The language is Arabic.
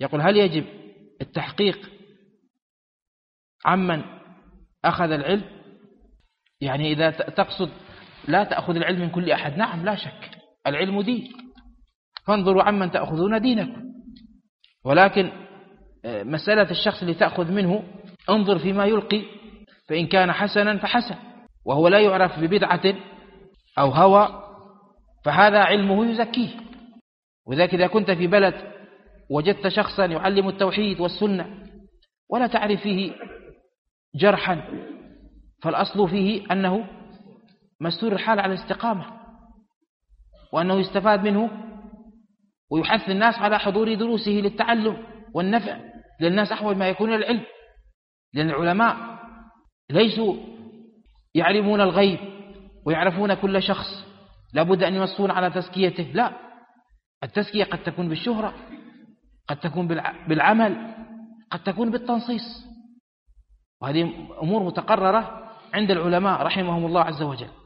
يقول هل يجب التحقيق عمن أخذ العلم؟ يعني إذا تقصد لا تأخذ العلم من كل أحد، نعم لا شك، العلم دين، فانظروا عمن تأخذون دينكم. ولكن مسألة الشخص اللي تأخذ منه انظر فيما يلقي، فإن كان حسنا فحسن، وهو لا يعرف ببدعة أو هوى فهذا علمه يزكيه. وذلك إذا كنت في بلد وجدت شخصا يعلم التوحيد والسنة ولا تعرف فيه جرحا، فالأصل فيه أنه مستور الحال على الاستقامة، وأنه يستفاد منه ويحث الناس على حضور دروسه للتعلم والنفع، للناس أحوج ما يكون العلم، لأن العلماء ليسوا يعلمون الغيب ويعرفون كل شخص لابد أن يوصون على تزكيته، لا، التزكية قد تكون بالشهرة، قد تكون بالعمل، قد تكون بالتنصيص، وهذه أمور متقررة عند العلماء رحمهم الله عز وجل.